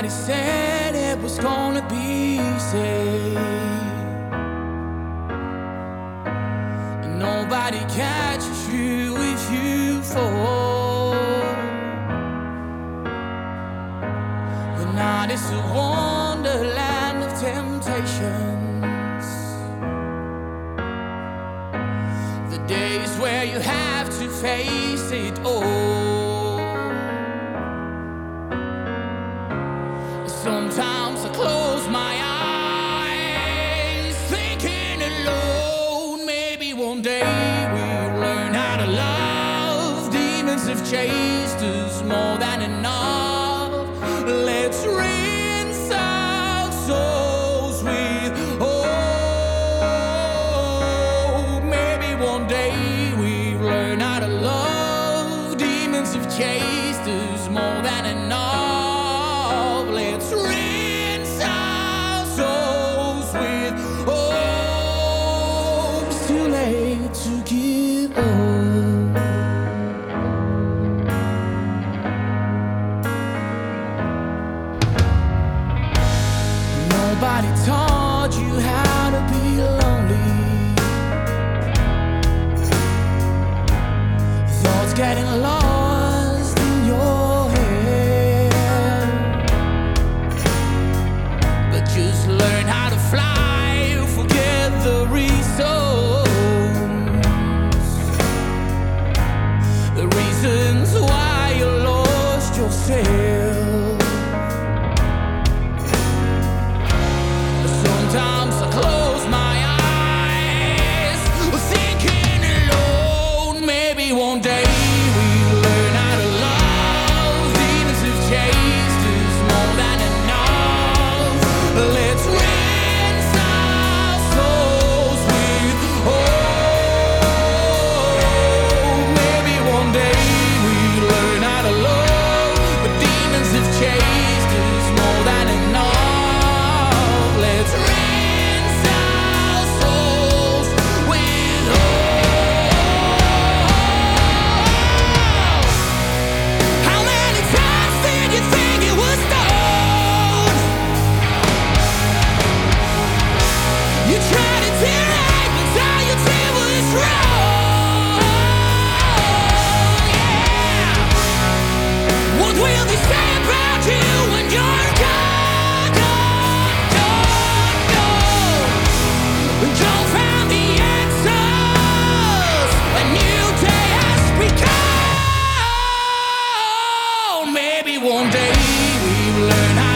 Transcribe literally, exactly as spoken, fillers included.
Nobody said it was gonna be easy. Nobody catches you if you fall. The night is a wonderland of temptations. The days where you have to face it all. Sometimes I close my eyes, thinking alone. Maybe one day we'll learn how to love. Demons have chased us more than enough. Let's rinse our souls with hope. Maybe one day we'll learn how to love. Demons have chased us more than enough. Let's rinse our souls with hope. It's too late to give up. Nobody taught you how to be lonely. Thoughts getting lost in your head. But just learn how to fly, forget the reasons. The reasons why you lost yourself. Sometimes I close my eyes, thinking alone. Maybe one day we'll learn how to love. Demons have chased us more than enough. Let's rinse our souls with hope. Maybe one day we'll learn how to love. But demons have chased us more than enough. Let's rinse our souls with hope. How many times did you think it was done? You tried to tear right, but all you did was wrong. Yeah. What will they say about you when you're gone, gone, gone, gone? Don't find the answers. A new day has begun. Maybe one day we'll learn how